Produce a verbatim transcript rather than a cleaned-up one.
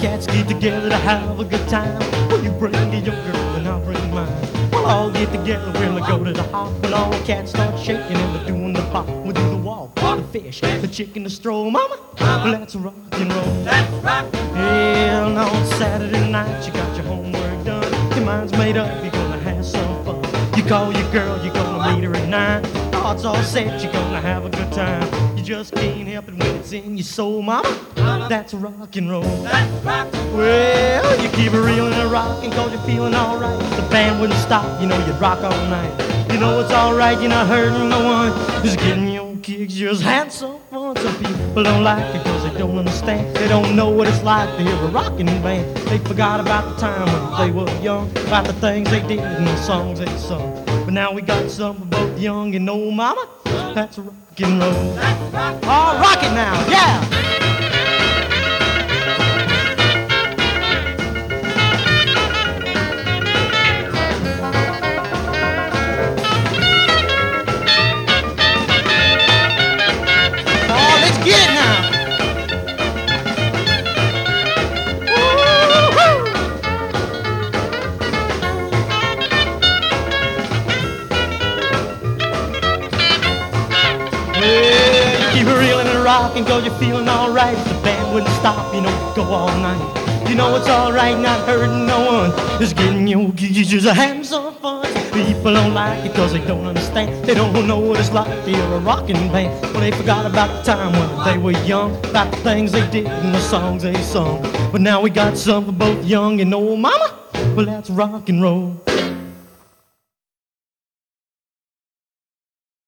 cats get together to have a good time. Well, you bring your girl and I'll bring mine. We'll all get together, we'll go to the hop. When all the cats start shaking and they're doing the pop. We'll do the walk, the fish, the chicken, the stroll. Mama, well, that's rock and roll. That's rock. Yeah, and on Saturday night you got your homework done. Your mind's made up, you're gonna have some fun. You call your girl, you're gonna meet her at nine. Thoughts all set, you're gonna have a good time. You just can't help it when it's in your soul, mama. That's rock and roll. That's rock. Well, you keep it reelin' and rockin' cause you're feeling alright. The band wouldn't stop, you know you'd rock all night. You know it's alright, you're not hurting no one. Just getting your kicks, just had some fun. Some people don't like it cause they don't understand. They don't know what it's like to hear a rockin' band. They forgot about the time when they were young, about the things they did and the songs they sung. But now we got something for both young and old, mama. That's rock and roll. That's rock. Oh, rock it now, yeah! Get it now. Woo-hoo. Well, you keep it reelin' and rockin' cause you're feeling alright. If the band wouldn't stop, you know, you'd go all night. You know it's alright, not hurting no one. Just getting your kicks, just having some fun. People don't like it cause they don't understand. They don't know what it's like to hear a rockin' band. Well, they forgot about the time when they were young, about the things they did and the songs they sung. But now we got something for both young and old, mama. Well, that's rock and roll.